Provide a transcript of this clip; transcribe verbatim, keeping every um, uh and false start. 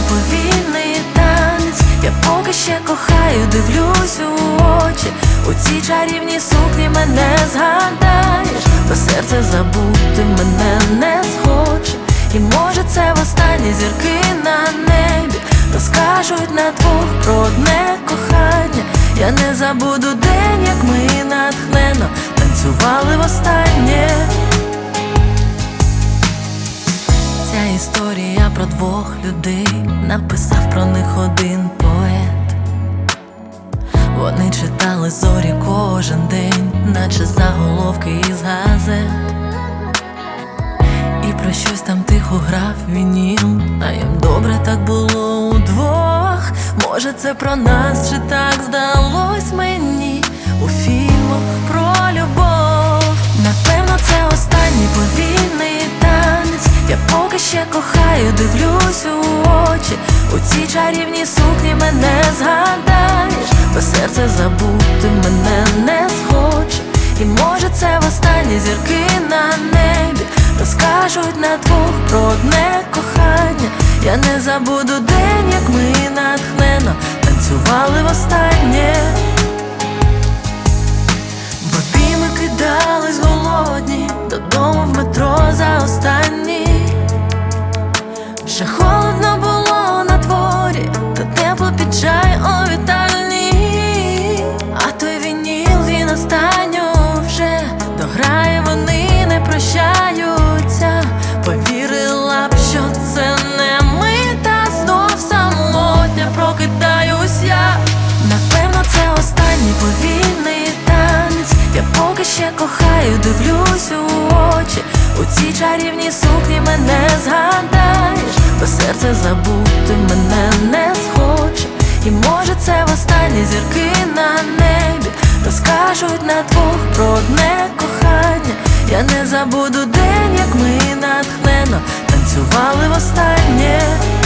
повільний танець. Я поки ще кохаю, дивлюсь у очі. У цій чарівній сукні мене згадаєш, бо серце забути мене не схоче. І може це востаннє зірки на небі розкажуть на двох про одне кохання. Я не забуду день, як ми натхненно танцювали востаннє. Ця історія про двох людей, написав про них один поет. Вони читали зорі кожен день, наче заголовки із газет. І про щось там тихо грав вініл, а їм добре так було удвох. Може це про нас, чи так здалось мені у фільмах про любов. Напевно це останній повільний танець. Я поки ще кохаю, дивлюсь у очі. У цій чарівній сукні мене згадаєш, бо серце забути мене не схоче. І може це востаннє зірки на небі розкажуть на двох про одне кохання. Я не забуду день, як ми натхненно танцювали востаннє. В обійми кидались голодні, додому в метро за останні. Вже холодно було на дворі, та тепло під чай у вітальні. А той вініл, він останньо вже дограє, вони не прощаються. Повірила б, що це не ми, та знов самотня прокидаюсь я. Напевно це останній повільний танець. Я поки ще кохаю, дивлюсь у очі. У цій чарівній сукні мене згадаєш, бо серце забути мене не схоче. І може це востаннє зірки на небі розкажуть на двох про одне кохання. Я не забуду день, як ми натхненно танцювали востаннє.